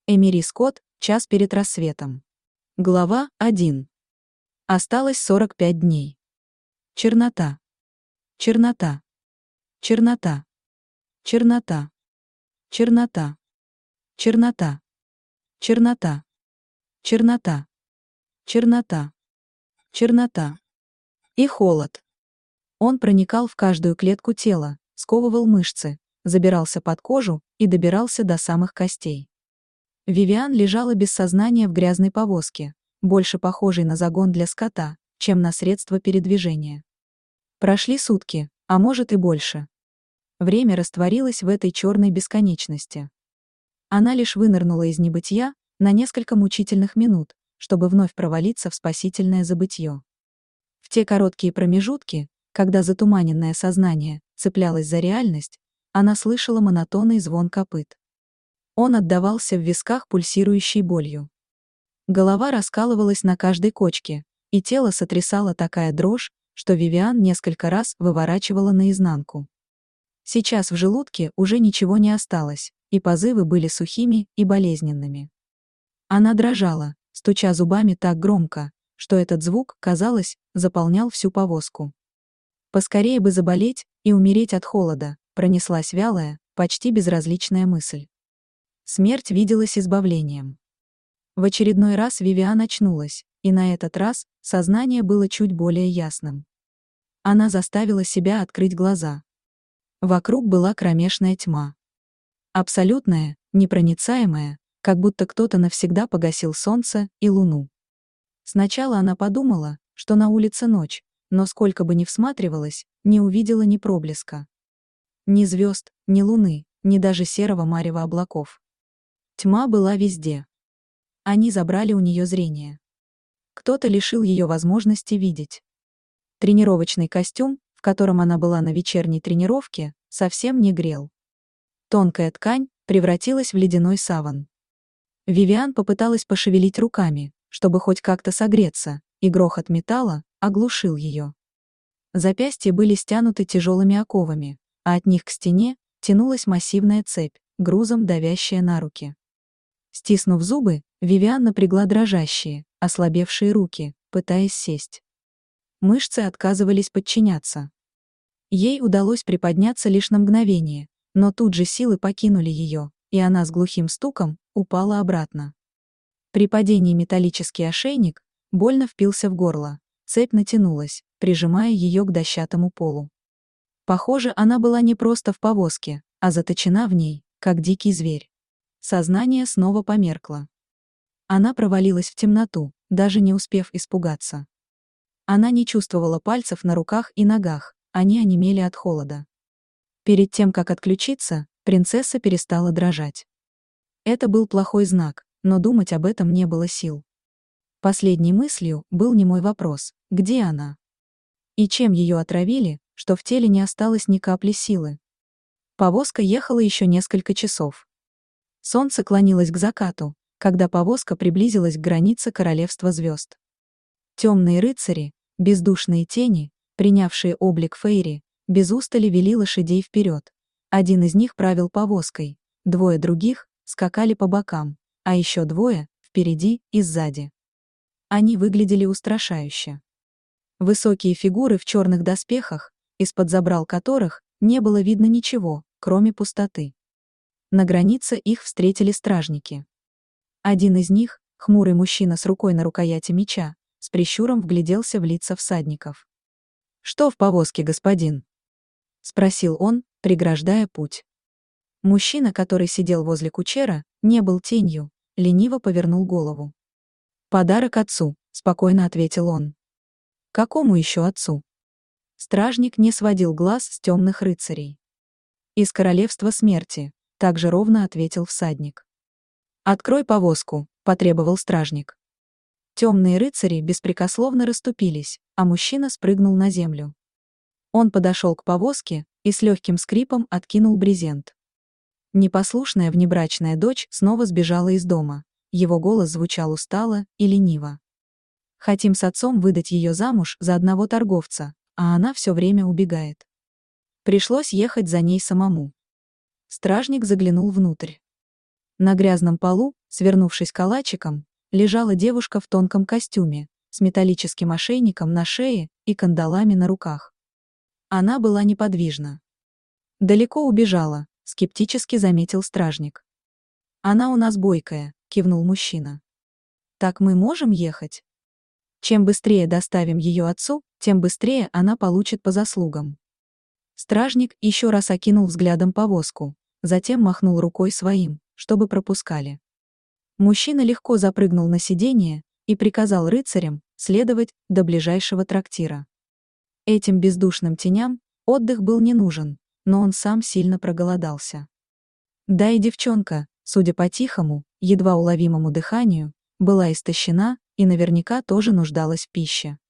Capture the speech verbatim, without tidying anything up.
Эмири Скотт, час перед рассветом. Глава один. Осталось сорок пять дней. Чернота. Чернота. Чернота. Чернота. Чернота. Чернота. Чернота. Чернота. Чернота. Чернота. И холод. Он проникал в каждую клетку тела, сковывал мышцы, забирался под кожу и добирался до самых костей. Вивиан лежала без сознания в грязной повозке, больше похожей на загон для скота, чем на средство передвижения. Прошли сутки, а может и больше. Время растворилось в этой черной бесконечности. Она лишь вынырнула из небытия на несколько мучительных минут, чтобы вновь провалиться в спасительное забытье. В те короткие промежутки, когда затуманенное сознание цеплялось за реальность, она слышала монотонный звон копыт. Он отдавался в висках пульсирующей болью. Голова раскалывалась на каждой кочке, и тело сотрясало такая дрожь, что Вивиан несколько раз выворачивала наизнанку. Сейчас в желудке уже ничего не осталось, и позывы были сухими и болезненными. Она дрожала, стуча зубами так громко, что этот звук, казалось, заполнял всю повозку. Поскорее бы заболеть и умереть от холода, пронеслась вялая, почти безразличная мысль. Смерть виделась избавлением. В очередной раз Вивиан очнулась, и на этот раз сознание было чуть более ясным. Она заставила себя открыть глаза. Вокруг была кромешная тьма. Абсолютная, непроницаемая, как будто кто-то навсегда погасил солнце и луну. Сначала она подумала, что на улице ночь, но сколько бы ни всматривалась, не увидела ни проблеска. Ни звезд, ни луны, ни даже серого марева облаков. Тьма была везде. Они забрали у нее зрение. Кто-то лишил ее возможности видеть. Тренировочный костюм, в котором она была на вечерней тренировке, совсем не грел. Тонкая ткань превратилась в ледяной саван. Вивиан попыталась пошевелить руками, чтобы хоть как-то согреться, и грохот металла оглушил ее. Запястья были стянуты тяжелыми оковами, а от них к стене тянулась массивная цепь, грузом давящая на руки. Стиснув зубы, Вивиан напрягла дрожащие, ослабевшие руки, пытаясь сесть. Мышцы отказывались подчиняться. Ей удалось приподняться лишь на мгновение, но тут же силы покинули ее, и она с глухим стуком упала обратно. При падении металлический ошейник больно впился в горло, цепь натянулась, прижимая ее к дощатому полу. Похоже, она была не просто в повозке, а заточена в ней, как дикий зверь. Сознание снова померкло. Она провалилась в темноту, даже не успев испугаться. Она не чувствовала пальцев на руках и ногах, они онемели от холода. Перед тем, как отключиться, принцесса перестала дрожать. Это был плохой знак, но думать об этом не было сил. Последней мыслью был немой вопрос: где она? И чем ее отравили, что в теле не осталось ни капли силы? Повозка ехала еще несколько часов. Солнце клонилось к закату, когда повозка приблизилась к границе королевства звезд. Темные рыцари, бездушные тени, принявшие облик фейри, без устали вели лошадей вперед. Один из них правил повозкой, двое других скакали по бокам, а еще двое — впереди и сзади. Они выглядели устрашающе. Высокие фигуры в черных доспехах, из-под забрал которых не было видно ничего, кроме пустоты. На границе их встретили стражники. Один из них, хмурый мужчина с рукой на рукояти меча, с прищуром вгляделся в лица всадников. «Что в повозке, господин?» — спросил он, преграждая путь. Мужчина, который сидел возле кучера, не был тенью, лениво повернул голову. «Подарок отцу», — спокойно ответил он. «Какому еще отцу?» Стражник не сводил глаз с темных рыцарей. «Из королевства смерти», — также ровно ответил всадник. «Открой повозку», — потребовал стражник. Темные рыцари беспрекословно расступились, а мужчина спрыгнул на землю. Он подошел к повозке и с легким скрипом откинул брезент. Непослушная внебрачная дочь снова сбежала из дома. Его голос звучал устало и лениво. «Хотим с отцом выдать ее замуж за одного торговца, а она все время убегает. Пришлось ехать за ней самому». Стражник заглянул внутрь. На грязном полу Свернувшись калачиком, лежала девушка в тонком костюме, с металлическим ошейником на шее и кандалами на руках. Она была неподвижна. «Далеко убежала», — скептически заметил стражник. «Она у нас бойкая», — кивнул мужчина. «Так мы можем ехать? Чем быстрее доставим ее отцу, тем быстрее она получит по заслугам». Стражник еще раз окинул взглядом повозку, затем махнул рукой своим, чтобы пропускали. Мужчина легко запрыгнул на сиденье и приказал рыцарям следовать до ближайшего трактира. Этим бездушным теням отдых был не нужен, но он сам сильно проголодался. Да и девчонка, судя по тихому, едва уловимому дыханию, была истощена и наверняка тоже нуждалась в пище.